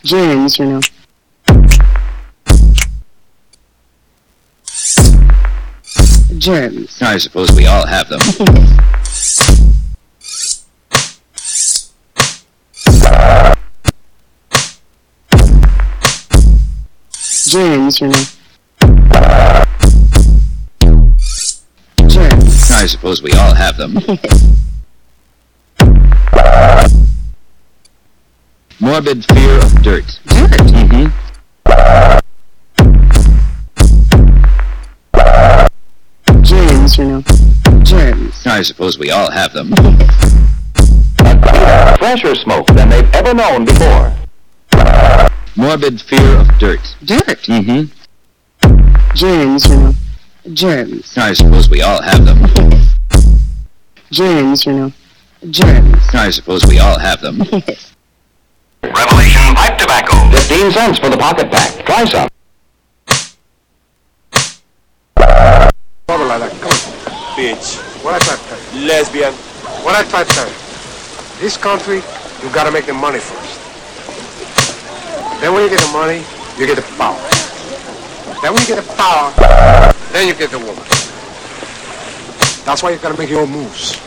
Germs, you know. Germs. I suppose we all have them. Germs, you know. Germs. I suppose we all have them. Morbid fear of dirt. Dirt? Mm-hmm. Germs, you know. Germs. I suppose we all have them. Fresher smoke than they've ever known before. Morbid fear of dirt. Dirt? Mm-hmm. Germs, you know. Germs. I suppose we all have them. Germs, you know. Germs. I suppose we all have them. Revelation pipe tobacco. 15 cents for the pocket pack. Try some. Bitch. What I try to tell you? Lesbian. What I try to tell you? This country, you gotta make the money first. Then when you get the money, you get the power. Then when you get the power, then you get the woman. That's why you gotta make your own moves.